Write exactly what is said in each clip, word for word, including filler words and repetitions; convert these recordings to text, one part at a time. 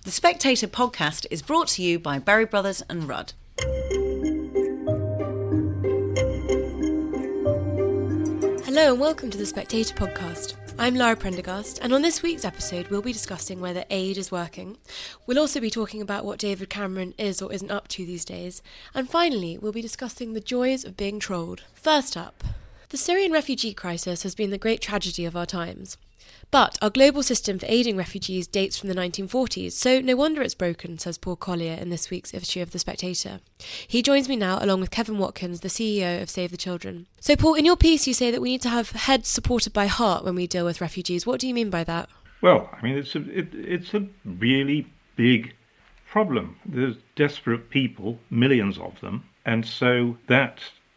The Spectator podcast is brought to you by Berry Brothers and Rudd. Hello and welcome to the Spectator podcast. I'm Lara Prendergast, and on this week's episode we'll be discussing whether aid is working. We'll also be talking about what David Cameron is or isn't up to these days. And finally, we'll be discussing the joys of being trolled. First up, the Syrian refugee crisis has been the great tragedy of our times. But our global system for aiding refugees dates from the nineteen forties, so no wonder it's broken, says Paul Collier in this week's issue of The Spectator. He joins me now along with Kevin Watkins, the C E O of Save the Children. So Paul, in your piece you say that we need to have heads supported by heart when we deal with refugees. What do you mean by that? Well, I mean, it's a, it, it's a really big problem. There's desperate people, millions of them, and so that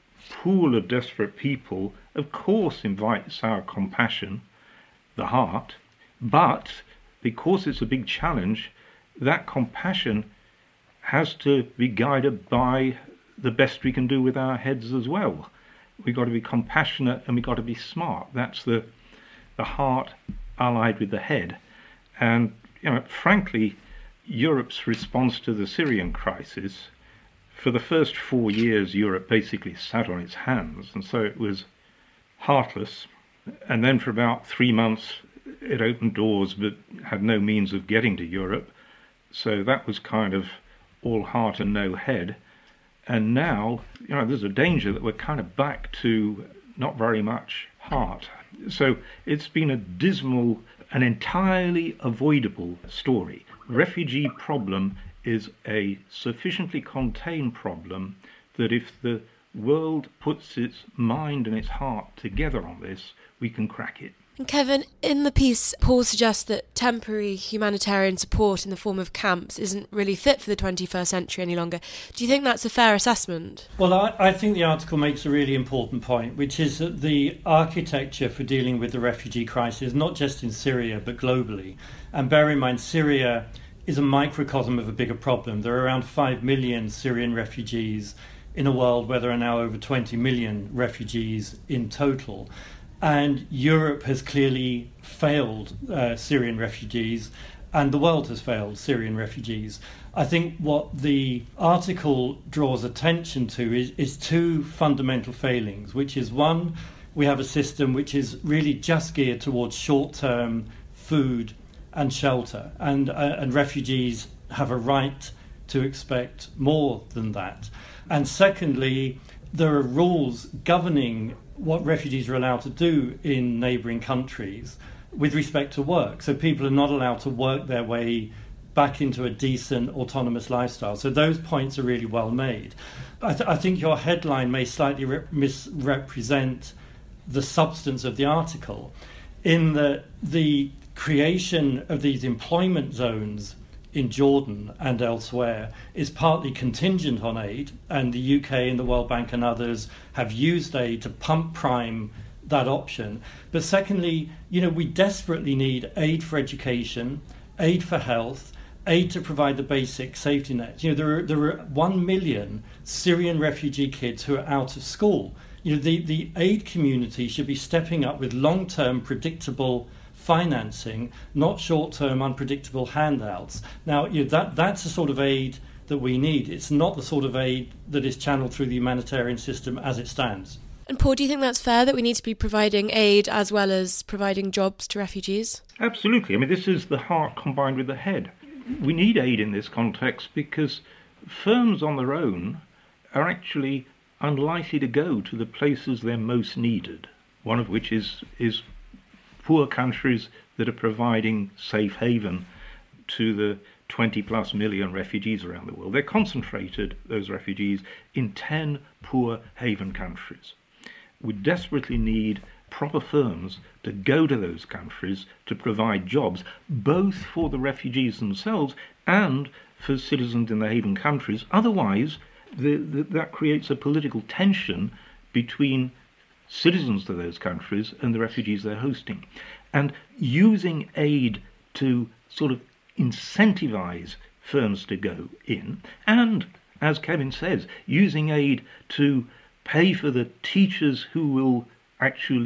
pool of desperate people, of course, invites our compassion, the heart, but because it's a big challenge, that compassion has to be guided by the best we can do with our heads as well. We've got to be compassionate and we've got to be smart. That's the the heart allied with the head. And, you know, frankly, Europe's response to the Syrian crisis, for the first four years, Europe basically sat on its hands, and so it was heartless. And then for about three months, it opened doors but had no means of getting to Europe. So that was kind of all heart and no head. And now, you know, there's a danger that we're kind of back to not very much heart. So it's been a dismal, an entirely avoidable story. The refugee problem is a sufficiently contained problem that if the world puts its mind and its heart together on this, we can crack it. And Kevin, in the piece, Paul suggests that temporary humanitarian support in the form of camps isn't really fit for the twenty-first century any longer. Do you think that's a fair assessment? Well, I, I think the article makes a really important point, which is that the architecture for dealing with the refugee crisis, not just in Syria, but globally. And bear in mind, Syria is a microcosm of a bigger problem. There are around five million Syrian refugees in a world where there are now over twenty million refugees in total. And Europe has clearly failed uh, Syrian refugees, and the world has failed Syrian refugees. I think what the article draws attention to is, is two fundamental failings, which is one, we have a system which is really just geared towards short-term food and shelter, and, uh, and refugees have a right to expect more than that. And secondly, there are rules governing what refugees are allowed to do in neighbouring countries with respect to work. So people are not allowed to work their way back into a decent autonomous lifestyle. So those points are really well made. I, th- I think your headline may slightly re- misrepresent the substance of the article in that the creation of these employment zones in Jordan and elsewhere is partly contingent on aid, and the U K and the World Bank and others have used aid to pump prime that option. But secondly, you know, we desperately need aid for education, aid for health, aid to provide the basic safety net. You know, there are, there are one million Syrian refugee kids who are out of school. You know, the, the aid community should be stepping up with long-term predictable financing, not short-term unpredictable handouts. Now, you know, that that's the sort of aid that we need. It's not the sort of aid that is channeled through the humanitarian system as it stands. And Paul, do you think that's fair, that we need to be providing aid as well as providing jobs to refugees? Absolutely. I mean, this is the heart combined with the head. We need aid in this context because firms on their own are actually unlikely to go to the places they're most needed, one of which is is poor countries that are providing safe haven to the twenty plus million refugees around the world. They're concentrated, those refugees, in ten poor haven countries. We desperately need proper firms to go to those countries to provide jobs, both for the refugees themselves and for citizens in the haven countries. Otherwise, the, the, that creates a political tension between citizens of those countries and the refugees they're hosting. And using aid to sort of incentivize firms to go in, and, as Kevin says, using aid to pay for the teachers who will actually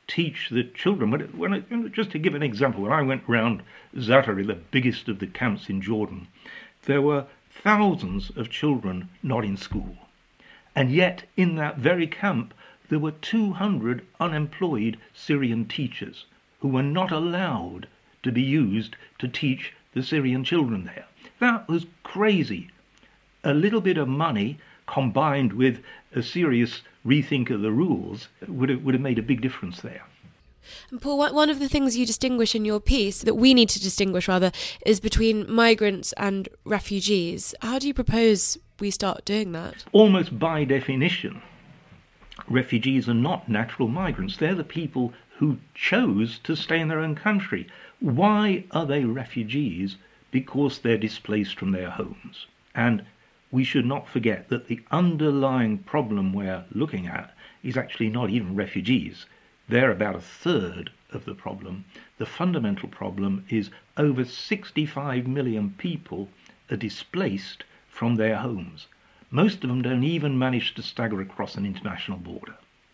teach the children. When, it, when it, just to give an example, when I went round Zaatari, the biggest of the camps in Jordan, there were thousands of children not in school. And yet, in that very camp, there were two hundred unemployed Syrian teachers who were not allowed to be used to teach the Syrian children there. That was crazy. A little bit of money combined with a serious rethink of the rules would have, would have made a big difference there. And Paul, one of the things you distinguish in your piece, that we need to distinguish rather, is between migrants and refugees. How do you propose we start doing that? Almost by definition, refugees are not natural migrants. They're the people who chose to stay in their own country. Why are they refugees? Because they're displaced from their homes. And we should not forget that the underlying problem we're looking at is actually not even refugees. They're about a third of the problem. The fundamental problem is over sixty-five million people are displaced from their homes. Most of them don't even manage to stagger across an international border.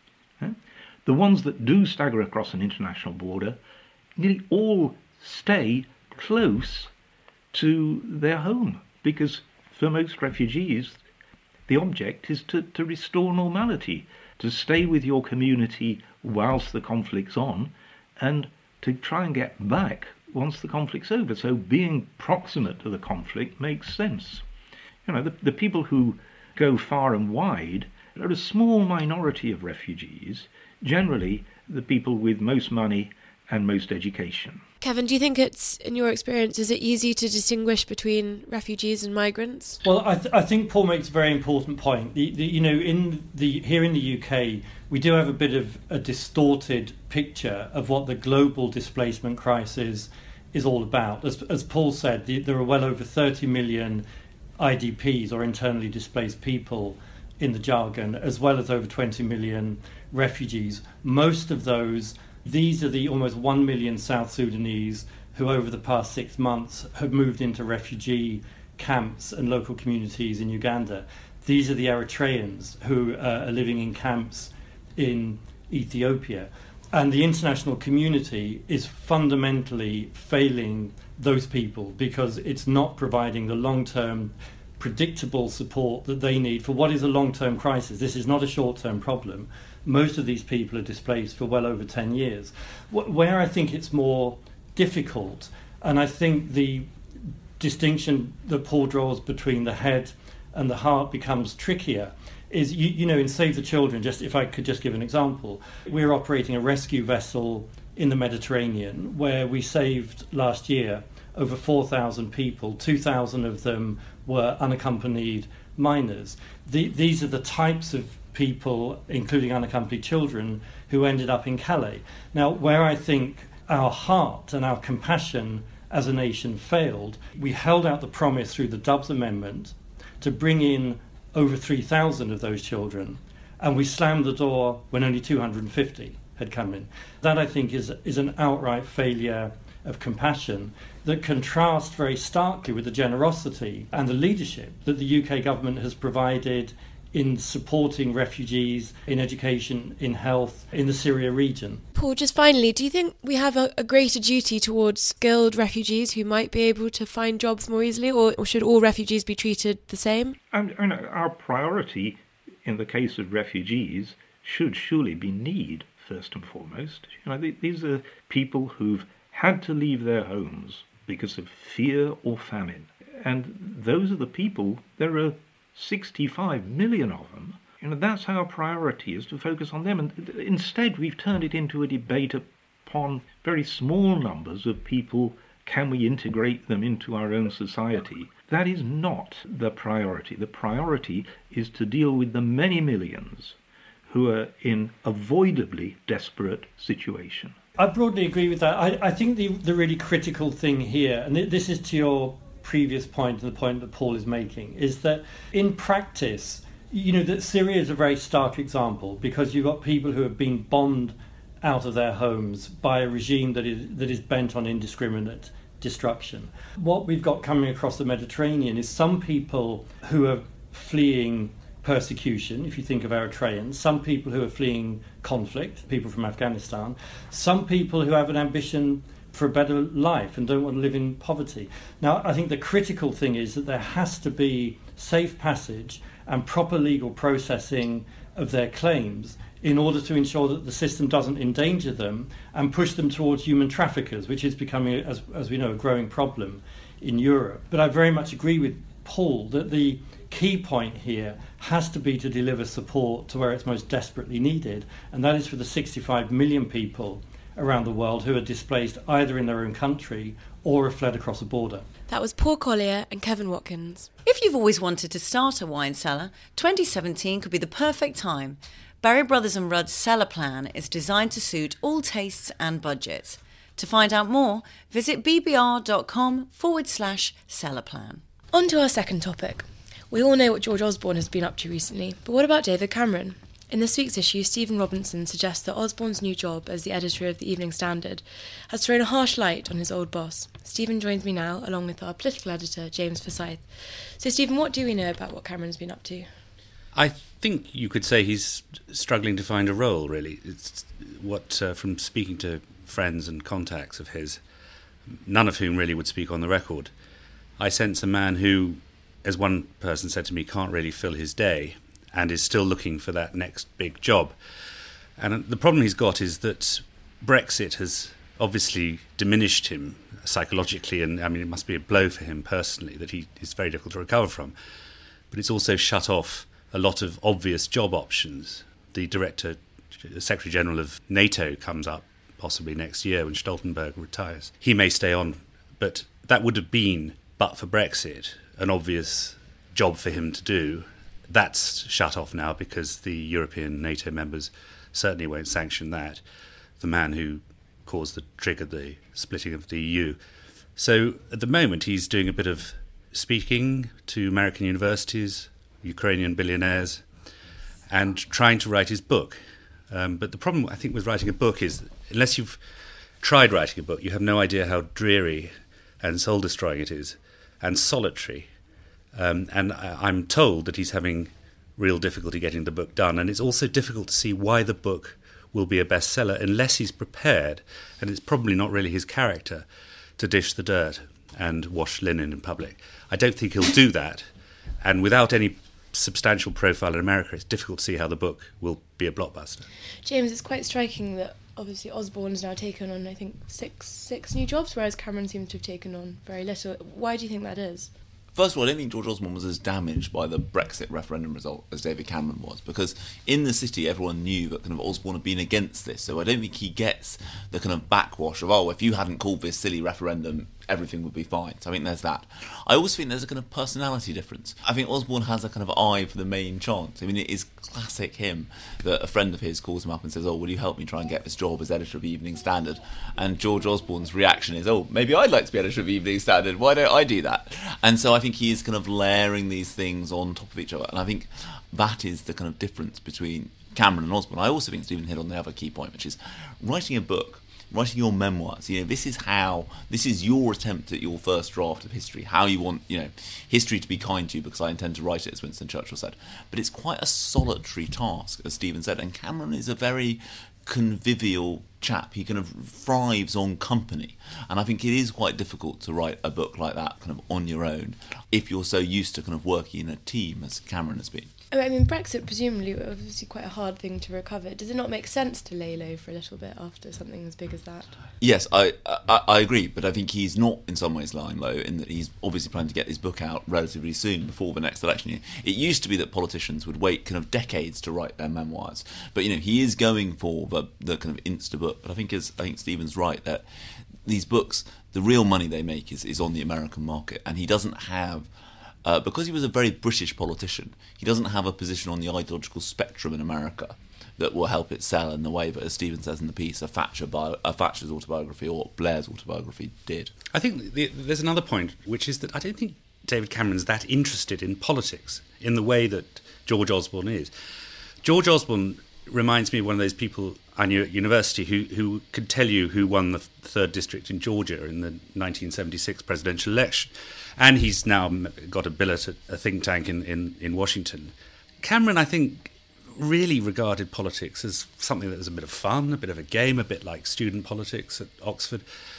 The ones that do stagger across an international border nearly all stay close to their home, because for most refugees the object is to, to restore normality, to stay with your community whilst the conflict's on, and to try and get back once the conflict's over. So being proximate to the conflict makes sense. You know, the, the people who go far and wide are a small minority of refugees, generally the people with most money and most education. Kevin, do you think it's, in your experience, is it easy to distinguish between refugees and migrants? Well, I, th- I think Paul makes a very important point. The, the, you know, in the here in the U K, we do have a bit of a distorted picture of what the global displacement crisis is all about. As, as Paul said, the, there are well over thirty million I D Ps, or internally displaced people, in the jargon, as well as over twenty million refugees. Most of those, these are the almost one million South Sudanese who over the past six months have moved into refugee camps and local communities in Uganda. These are the Eritreans who uh, are living in camps in Ethiopia. And the international community is fundamentally failing those people because it's not providing the long-term predictable support that they need for what is a long-term crisis. This is not a short-term problem. Most of these people are displaced for well over ten years. Where I think it's more difficult, and I think the distinction that Paul draws between the head and the heart becomes trickier, is, you, you know, in Save the Children, just if I could just give an example, we're operating a rescue vessel in the Mediterranean where we saved last year over four thousand people. two thousand of them were unaccompanied minors. The, these are the types of people, including unaccompanied children, who ended up in Calais. Now, where I think our heart and our compassion as a nation failed, we held out the promise through the Dubs Amendment to bring in over three thousand of those children, and we slammed the door when only two hundred fifty had come in. That, I think, is is an outright failure of compassion that contrasts very starkly with the generosity and the leadership that the U K government has provided in supporting refugees, in education, in health, in the Syria region. Paul, just finally, do you think we have a, a greater duty towards skilled refugees who might be able to find jobs more easily, or, or should all refugees be treated the same? And, and our priority in the case of refugees should surely be need, first and foremost. You know, these are people who've had to leave their homes because of fear or famine. And those are the people, there are sixty-five million of them. You know, that's our priority, is to focus on them. And instead, we've turned it into a debate upon very small numbers of people. Can we integrate them into our own society? That is not the priority. The priority is to deal with the many millions who are in avoidably desperate situation. I broadly agree with that. I, I think the, the really critical thing here, and this is to your previous point and the point that Paul is making, is that in practice, you know, that Syria is a very stark example, because you've got people who have been bombed out of their homes by a regime that is that is bent on indiscriminate destruction. What we've got coming across the Mediterranean is some people who are fleeing persecution, if you think of Eritreans, some people who are fleeing conflict, people from Afghanistan, some people who have an ambition for a better life and don't want to live in poverty. Now, I think the critical thing is that there has to be safe passage and proper legal processing of their claims in order to ensure that the system doesn't endanger them and push them towards human traffickers, which is becoming, as, as we know, a growing problem in Europe. But I very much agree with Paul that the key point here has to be to deliver support to where it's most desperately needed, and that is for the sixty-five million people around the world who are displaced either in their own country or have fled across a border. That was Paul Collier and Kevin Watkins. If you've always wanted to start a wine cellar, twenty seventeen could be the perfect time. Barry Brothers and Rudd's Cellar Plan is designed to suit all tastes and budgets. To find out more, visit bbr.com forward slash cellar plan. On to our second topic. We all know what George Osborne has been up to recently, but what about David Cameron? In this week's issue, Stephen Robinson suggests that Osborne's new job as the editor of the Evening Standard has thrown a harsh light on his old boss. Stephen joins me now, along with our political editor, James Forsyth. So, Stephen, what do we know about what Cameron's been up to? I think you could say he's struggling to find a role, really. It's what, uh, from speaking to friends and contacts of his, none of whom really would speak on the record, I sense a man who, as one person said to me, can't really fill his day and is still looking for that next big job. And the problem he's got is that Brexit has obviously diminished him psychologically, and I mean, it must be a blow for him personally that he is very difficult to recover from. But it's also shut off a lot of obvious job options. The director, the Secretary General of NATO comes up possibly next year when Stoltenberg retires. He may stay on, but that would have been, but for Brexit, an obvious job for him to do. That's shut off now because the European NATO members certainly won't sanction that. The man who caused the triggered the splitting of the E U. So at the moment he's doing a bit of speaking to American universities, Ukrainian billionaires, and trying to write his book. Um, but the problem, I think, with writing a book is, unless you've tried writing a book, you have no idea how dreary and soul-destroying it is, and solitary. Um, and I, I'm told that he's having real difficulty getting the book done, and it's also difficult to see why the book will be a bestseller unless he's prepared, and it's probably not really his character, to dish the dirt and wash linen in public. I don't think he'll do that, and without any substantial profile in America, it's difficult to see how the book will be a blockbuster. James, it's quite striking that obviously Osborne's now taken on, I think, six six new jobs, whereas Cameron seems to have taken on very little. Why do you think that is? First of all, I don't think George Osborne was as damaged by the Brexit referendum result as David Cameron was, because in the city everyone knew that kind of Osborne had been against this, so I don't think he gets the kind of backwash of, oh, if you hadn't called this silly referendum, everything would be fine. So I think there's that. I also think there's a kind of personality difference. I think Osborne has a kind of eye for the main chance. I mean, it is classic him that a friend of his calls him up and says, oh, will you help me try and get this job as editor of the Evening Standard? And George Osborne's reaction is, oh, maybe I'd like to be editor of the Evening Standard. Why don't I do that? And so I think he is kind of layering these things on top of each other. And I think that is the kind of difference between Cameron and Osborne. I also think Stephen hit on the other key point, which is writing a book, writing your memoirs. You know, this is how, this is your attempt at your first draft of history, how you want, you know, history to be kind to you, because I intend to write it, as Winston Churchill said. But it's quite a solitary task, as Stephen said, and Cameron is a very convivial chap. He kind of thrives on company, and I think it is quite difficult to write a book like that kind of on your own if you're so used to kind of working in a team as Cameron has been. I mean, Brexit presumably was obviously quite a hard thing to recover. Does it not make sense to lay low for a little bit after something as big as that? Yes, I, I I agree, but I think he's not in some ways lying low in that he's obviously planning to get his book out relatively soon before the next election year. It used to be that politicians would wait kind of decades to write their memoirs, but you know he is going for the the kind of insta book. But I think as I think Stephen's right that these books, the real money they make is is on the American market, and he doesn't have. Uh, because he was a very British politician, he doesn't have a position on the ideological spectrum in America that will help it sell in the way that, as Stephen says in the piece, a, Thatcher bio, a Thatcher's autobiography or Blair's autobiography did. I think the, there's another point, which is that I don't think David Cameron's that interested in politics in the way that George Osborne is. George Osborne reminds me of one of those people I knew at university who, who could tell you who won the third district in Georgia in the nineteen seventy-six presidential election. And he's now got a billet at a think tank in, in, in Washington. Cameron, I think, really regarded politics as something that was a bit of fun, a bit of a game, a bit like student politics at Oxford.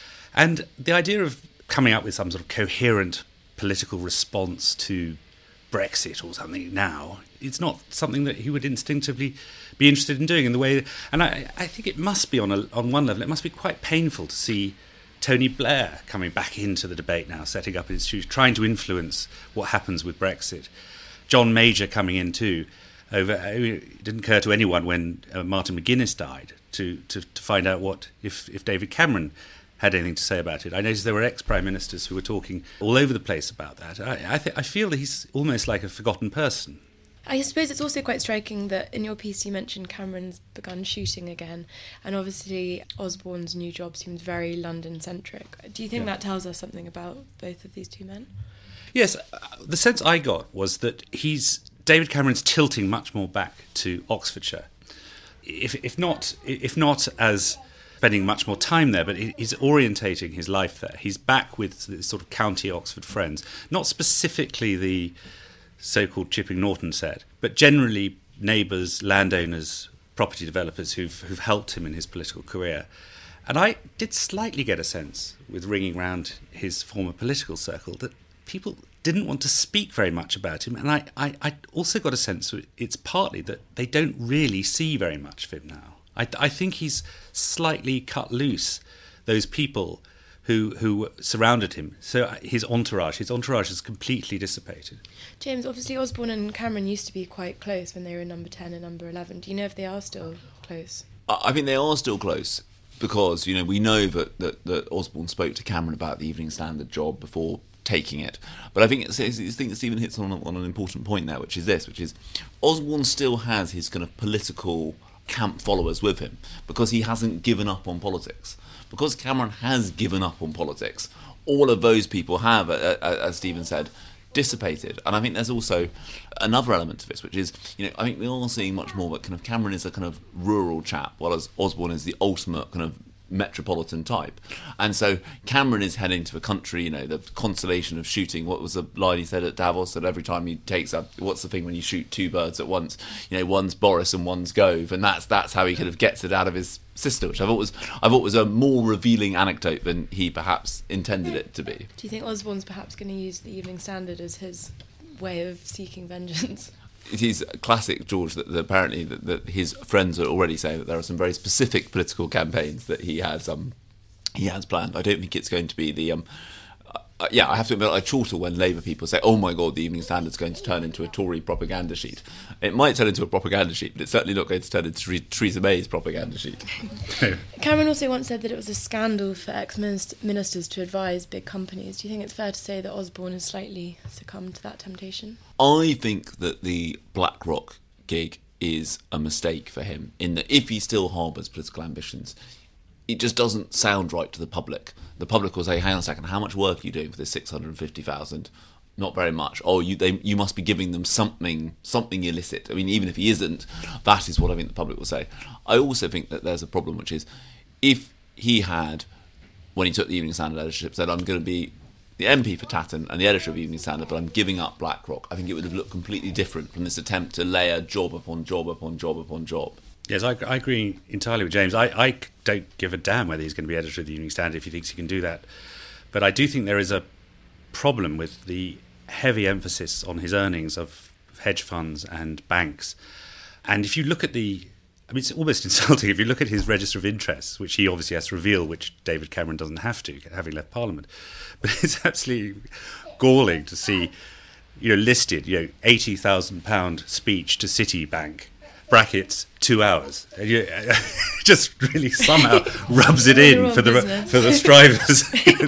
And the idea of coming up with some sort of coherent political response to Brexit or something now, it's not something that he would instinctively be interested in doing in the way. And I, I think it must be, on a, on one level, it must be quite painful to see Tony Blair coming back into the debate now, setting up institutions, trying to influence what happens with Brexit. John Major coming in too. Over, it didn't occur to anyone when uh, Martin McGuinness died to, to, to find out what if, if David Cameron had anything to say about it. I noticed there were ex-prime ministers who were talking all over the place about that. I, I, th- I feel that he's almost like a forgotten person. I suppose it's also quite striking that in your piece you mentioned Cameron's begun shooting again, and obviously Osborne's new job seems very London-centric. Do you think yeah. that tells us something about both of these two men? Yes, uh, the sense I got was that he's David Cameron's tilting much more back to Oxfordshire. If, if not, if not as spending much more time there, but he's orientating his life there. He's back with the sort of county Oxford friends, not specifically the so-called Chipping Norton set, but generally neighbours, landowners, property developers who've who've helped him in his political career. And I did slightly get a sense, with ringing round his former political circle, that people didn't want to speak very much about him. And I, I, I also got a sense that it's partly that they don't really see very much of him now. I, I think he's slightly cut loose those people who who surrounded him. So his entourage, his entourage has completely dissipated. James, obviously Osborne and Cameron used to be quite close when they were number ten and number eleven. Do you know if they are still close? I think they are still close because, you know, we know that, that, that Osborne spoke to Cameron about the Evening Standard job before taking it. But I think it's, it's, I think Stephen hits on, on an important point there, which is this, which is Osborne still has his kind of political camp followers with him because he hasn't given up on politics. Because Cameron has given up on politics, all of those people have, uh, as Stephen said, dissipated. And I think there's also another element to this, which is, you know, I think we are seeing much more that kind of Cameron is a kind of rural chap, while as Osborne is the ultimate kind of metropolitan type. And so Cameron is heading to a country, you know, the constellation of shooting. What was the line he said at Davos? That every time he takes a, what's the thing when you shoot two birds at once? You know, one's Boris and one's Gove, and that's that's how he kind of gets it out of his sister, which I thought was I thought was a more revealing anecdote than he perhaps intended it to be. Do you think Osborne's perhaps going to use the Evening Standard as his way of seeking vengeance? It is classic, George, that, that apparently that, that his friends are already saying that there are some very specific political campaigns that he has um he has planned. I don't think it's going to be the um uh, yeah. I have to admit, I chortle when Labour people say, "Oh my God, the Evening Standard's going to turn into a Tory propaganda sheet." It might turn into a propaganda sheet, but it's certainly not going to turn into Theresa May's propaganda sheet. Cameron also once said that it was a scandal for ex-ministers to advise big companies. Do you think it's fair to say that Osborne has slightly succumbed to that temptation? I think that the BlackRock gig is a mistake for him, in that if he still harbours political ambitions, it just doesn't sound right to the public. The public will say, hang on a second, how much work are you doing for this six hundred fifty thousand? Not very much. Oh, you they, you must be giving them something something illicit. I mean, even if he isn't, that is what I think the public will say. I also think that there's a problem, which is, if he had, when he took the Evening Standard editorship, said, I'm going to be the M P for Tatton and the editor of Evening Standard, but I'm giving up BlackRock, I think it would have looked completely different from this attempt to layer job upon job upon job upon job. Yes, I, I agree entirely with James. I, I don't give a damn whether he's going to be editor of the Evening Standard if he thinks he can do that. But I do think there is a problem with the heavy emphasis on his earnings of hedge funds and banks. And if you look at the... I mean, it's almost insulting if you look at his register of interests, which he obviously has to reveal, which David Cameron doesn't have to, having left Parliament. But it's absolutely galling to see, you know, listed, you know, eighty thousand pounds speech to Citibank, brackets, two hours. And you, just really somehow rubs it in for the business. for the strivers.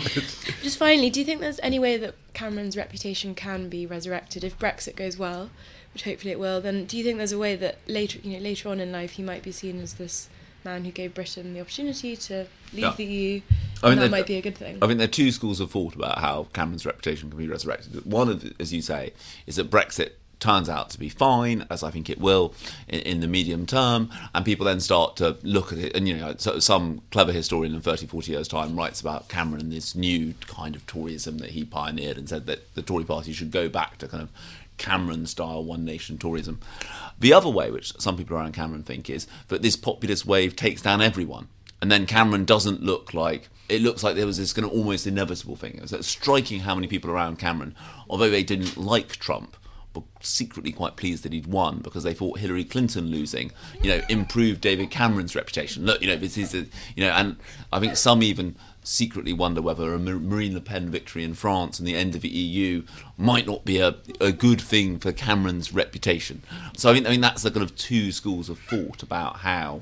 Just finally, do you think there's any way that Cameron's reputation can be resurrected if Brexit goes well, which hopefully it will? Then do you think there's a way that later, you know, later on in life he might be seen as this man who gave Britain the opportunity to leave yeah. the E U, I mean, and that might be a good thing? I think there are two schools of thought about how Cameron's reputation can be resurrected. One, of, as you say, is that Brexit turns out to be fine, as I think it will in, in the medium term, and people then start to look at it, and you know, so, some clever historian in thirty, forty years' time writes about Cameron and this new kind of Toryism that he pioneered, and said that the Tory party should go back to kind of Cameron-style one-nation Toryism. The other way, which some people around Cameron think, is that this populist wave takes down everyone, and then Cameron doesn't look like, it looks like there was this kind of almost inevitable thing. It's striking how many people around Cameron, although they didn't like Trump, were secretly quite pleased that he'd won, because they thought Hillary Clinton losing, you know, improved David Cameron's reputation. Look, you know, this is, a, you know, and I think some even secretly wonder whether a Marine Le Pen victory in France and the end of the E U might not be a, a good thing for Cameron's reputation. So I mean, I mean that's the kind of two schools of thought about how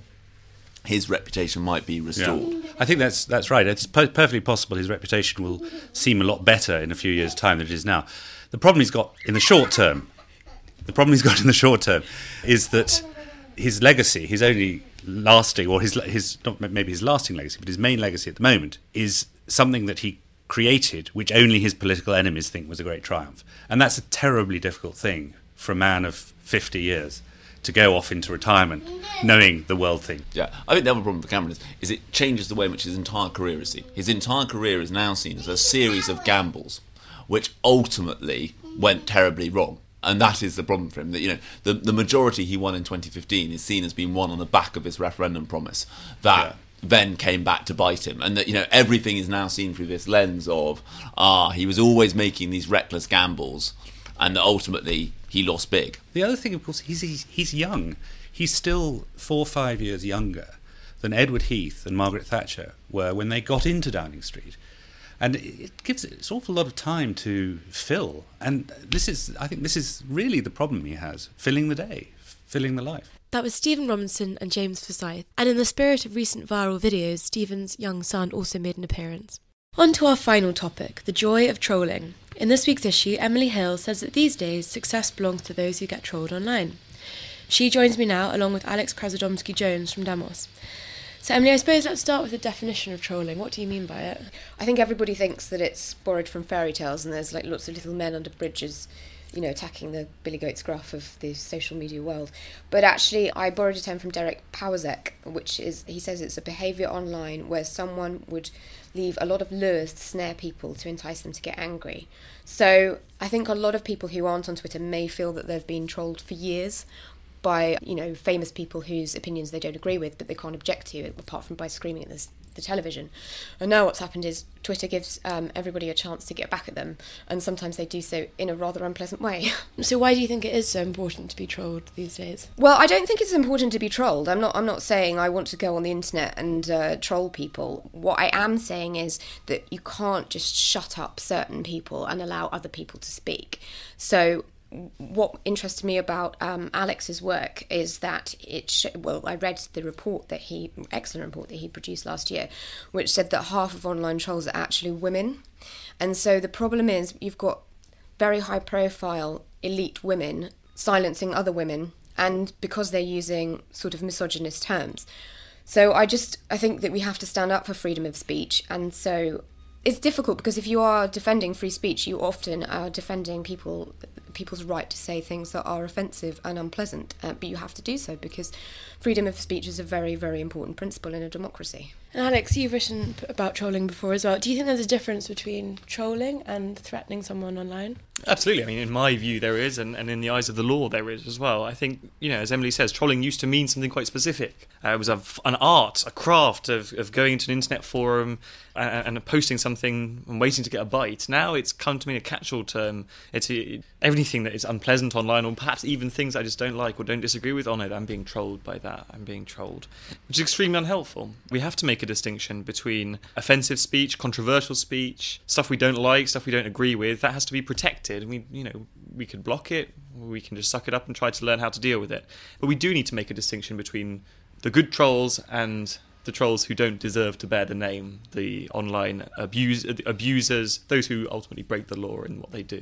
his reputation might be restored. Yeah. I think that's that's right. It's per- perfectly possible his reputation will seem a lot better in a few years' time than it is now. The problem he's got in the short term, the problem he's got in the short term, is that his legacy, his only lasting, or his his not maybe his lasting legacy, but his main legacy at the moment is something that he created, which only his political enemies think was a great triumph, and that's a terribly difficult thing for a man of fifty years to go off into retirement, knowing the world thing. Yeah, I think the other problem for Cameron is, is it changes the way in which his entire career is seen. His entire career is now seen as a series of gambles, which ultimately went terribly wrong. And that is the problem for him. That, you know, the the majority he won in twenty fifteen is seen as being won on the back of his referendum promise that yeah. then came back to bite him. And that, you know, everything is now seen through this lens of, ah, he was always making these reckless gambles, and that ultimately he lost big. The other thing, of course, he's, he's he's young. He's still four or five years younger than Edward Heath and Margaret Thatcher were when they got into Downing Street. And it gives it an awful lot of time to fill. And this is, I think this is really the problem he has, filling the day, filling the life. That was Stephen Robinson and James Forsyth. And in the spirit of recent viral videos, Stephen's young son also made an appearance. On to our final topic, the joy of trolling. In this week's issue, Emily Hill says that these days, success belongs to those who get trolled online. She joins me now, along with Alex Krasodomski-Jones from Demos. So, Emily, I suppose let's start with the definition of trolling. What do you mean by it? I think everybody thinks that it's borrowed from fairy tales, and there's like lots of little men under bridges, you know, attacking the Billy Goats Gruff of the social media world. But actually, I borrowed a term from Derek Powazek, which is, he says it's a behaviour online where someone would leave a lot of lures to snare people to entice them to get angry. So I think a lot of people who aren't on Twitter may feel that they've been trolled for years by, you know, famous people whose opinions they don't agree with, but they can't object to, apart from by screaming at this, the television. And now what's happened is Twitter gives um, everybody a chance to get back at them, and sometimes they do so in a rather unpleasant way. So why do you think it is so important to be trolled these days? Well, I don't think it's important to be trolled. I'm not I'm not saying I want to go on the internet and uh, troll people. What I am saying is that you can't just shut up certain people and allow other people to speak. So what interested me about um, Alex's work is that it sh- well I read the report that he excellent report that he produced last year, which said that half of online trolls are actually women. And so the problem is you've got very high profile elite women silencing other women, and because they're using sort of misogynist terms. So I just I think that we have to stand up for freedom of speech. And so it's difficult because if you are defending free speech, you often are defending people people's right to say things that are offensive and unpleasant, uh, but you have to do so because freedom of speech is a very, very important principle in a democracy. And Alex, you've written about trolling before as well. Do you think there's a difference between trolling and threatening someone online? Absolutely. I mean, in my view, there is, and, and in the eyes of the law, there is as well. I think, you know, as Emily says, trolling used to mean something quite specific. Uh, it was a, an art, a craft of, of going into an internet forum and, and posting something and waiting to get a bite. Now it's come to mean a catch-all term. It's a, everything that is unpleasant online, or perhaps even things I just don't like or don't disagree with on it. I'm being trolled by that. I'm being trolled, which is extremely unhelpful. We have to make a distinction between offensive speech, controversial speech, stuff we don't like, stuff we don't agree with. That has to be protected. And we, you know, we could block it, or we can just suck it up and try to learn how to deal with it. But we do need to make a distinction between the good trolls and the trolls who don't deserve to bear the name, the online abuse, abusers, those who ultimately break the law in what they do.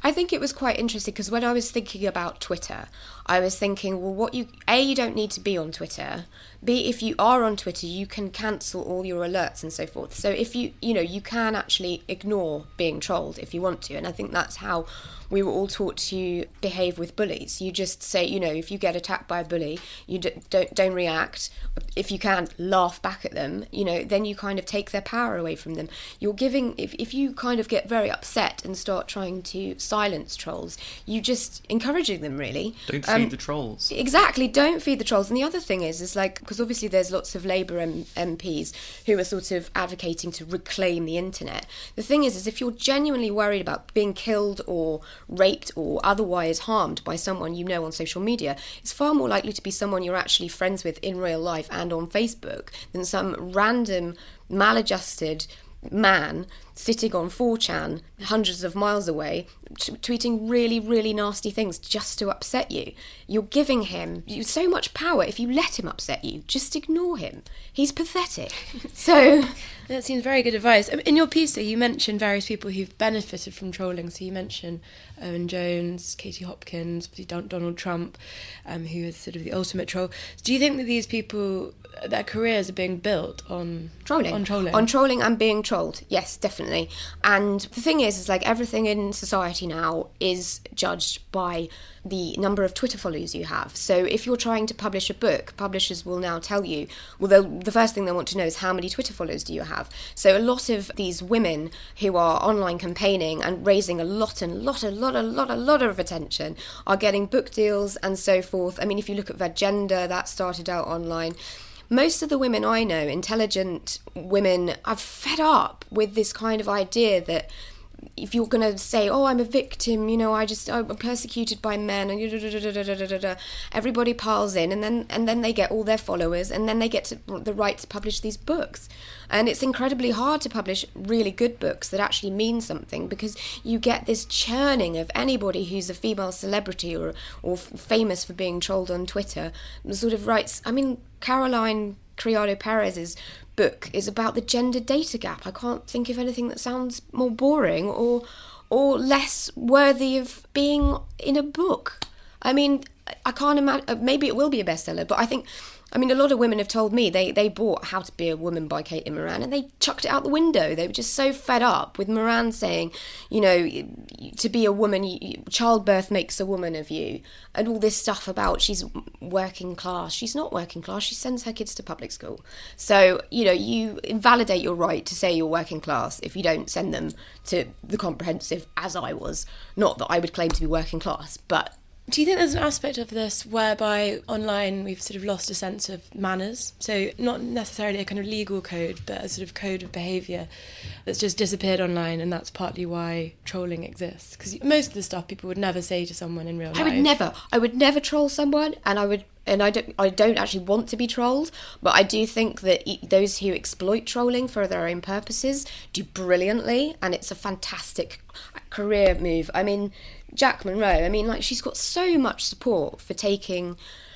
I think it was quite interesting because when I was thinking about Twitter, I was thinking, well, what you, A, you don't need to be on Twitter. B, if you are on Twitter, you can cancel all your alerts and so forth. So if you, you know, you can actually ignore being trolled if you want to. And I think that's how we were all taught to behave with bullies. You just say, you know, if you get attacked by a bully, you d- don't don't react. If you can, laugh back at them, you know, then you kind of take their power away from them. You're giving, if, if you kind of get very upset and start trying to silence trolls, you just encouraging them, really. Don't feed um, the trolls. Exactly, don't feed the trolls. And the other thing is, is like, because obviously there's lots of Labour M- MPs who are sort of advocating to reclaim the internet. The thing is, is if you're genuinely worried about being killed or raped or otherwise harmed by someone you know on social media, it's far more likely to be someone you're actually friends with in real life and on Facebook than some random maladjusted man sitting on four chan hundreds of miles away t- tweeting really really nasty things just to upset you. You're giving him you, so much power. If you let him upset you, just ignore him. He's pathetic. So that seems very good advice. In your piece you mentioned various people who've benefited from trolling. So you mentioned Owen Jones, Katie Hopkins, Donald Trump, um, who is sort of the ultimate troll. Do you think that these people, their careers are being built on trolling on trolling on trolling and being trolled? Yes, definitely. And the thing is, is like everything in society now is judged by the number of Twitter followers you have. So if you're trying to publish a book, publishers will now tell you, well, the first thing they want to know is how many Twitter followers do you have. So a lot of these women who are online campaigning and raising a lot and lot, a lot, a lot, a lot of attention are getting book deals and so forth. I mean, if you look at Vagenda, that started out online. Most of the women I know, intelligent women, are fed up with this kind of idea that if you're going to say, oh, I'm a victim, you know, I just, I'm persecuted by men, and da, da, da, da, da, da, da. Everybody piles in, and then and then they get all their followers, and then they get to, the right to publish these books. And it's incredibly hard to publish really good books that actually mean something, because you get this churning of anybody who's a female celebrity or or famous for being trolled on Twitter, sort of writes, I mean, Caroline Criado Perez's book is about the gender data gap. I can't think of anything that sounds more boring or or less worthy of being in a book. I mean, I can't imagine, maybe it will be a bestseller, but I think, I mean, a lot of women have told me they, they bought How to Be a Woman by Caitlin Moran and they chucked it out the window. They were just so fed up with Moran saying, you know, to be a woman, you, childbirth makes a woman of you, and all this stuff about she's working class. She's not working class. She sends her kids to public school. So, you know, you invalidate your right to say you're working class if you don't send them to the comprehensive, as I was. Not that I would claim to be working class, but... Do you think there's an aspect of this whereby online we've sort of lost a sense of manners? So not necessarily a kind of legal code, but a sort of code of behaviour that's just disappeared online, and that's partly why trolling exists? Because most of the stuff people would never say to someone in real life. I would never. I would never troll someone, and I would... And I don't, I don't actually want to be trolled, but I do think that e- those who exploit trolling for their own purposes do brilliantly, and it's a fantastic career move. I mean, Jack Monroe, I mean, like, she's got so much support for taking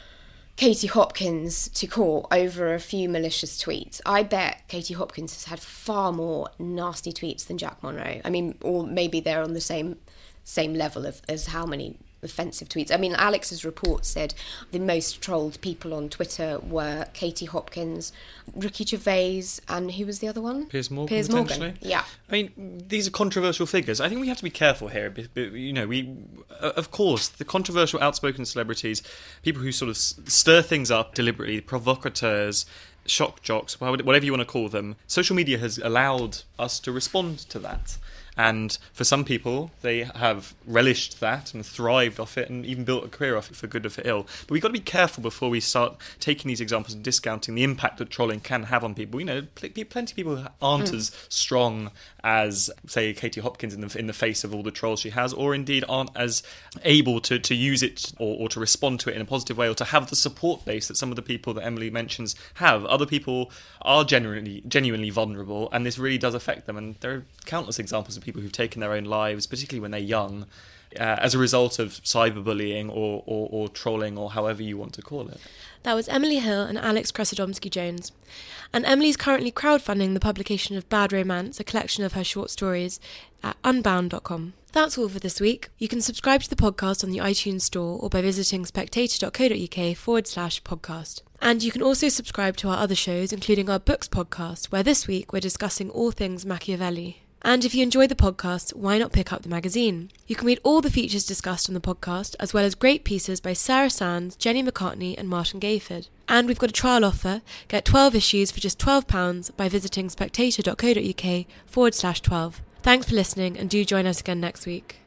Katie Hopkins to court over a few malicious tweets. I bet Katie Hopkins has had far more nasty tweets than Jack Monroe. I mean, or maybe they're on the same same level of as how many offensive tweets. I mean, Alex's report said the most trolled people on Twitter were Katie Hopkins, Ricky Gervais, and who was the other one? Piers Morgan. Piers Morgan. Yeah. I mean, these are controversial figures. I think we have to be careful here. You know, we, of course, the controversial, outspoken celebrities, people who sort of stir things up deliberately, provocateurs, shock jocks, whatever you want to call them. Social media has allowed us to respond to that. And for some people, they have relished that and thrived off it and even built a career off it, for good or for ill. But we've got to be careful before we start taking these examples and discounting the impact that trolling can have on people. You know, plenty of people aren't mm. as strong as, say, Katie Hopkins in the in the face of all the trolls she has, or indeed aren't as able to, to use it or, or to respond to it in a positive way, or to have the support base that some of the people that Emily mentions have. Other people are genuinely genuinely vulnerable, and this really does affect them. And there are countless examples of people who've taken their own lives, particularly when they're young, uh, as a result of cyberbullying or, or, or trolling, or however you want to call it. That was Emily Hill and Alex Kresodomski-Jones. And Emily's currently crowdfunding the publication of Bad Romance, a collection of her short stories, at unbound dot com. That's all for this week. You can subscribe to the podcast on the iTunes Store or by visiting spectator.co.uk forward slash podcast. And you can also subscribe to our other shows, including our Books podcast, where this week we're discussing all things Machiavelli. And if you enjoy the podcast, why not pick up the magazine? You can read all the features discussed on the podcast, as well as great pieces by Sarah Sands, Jenny McCartney and Martin Gayford. And we've got a trial offer. Get twelve issues for just twelve pounds by visiting spectator.co.uk forward slash 12. Thanks for listening, and do join us again next week.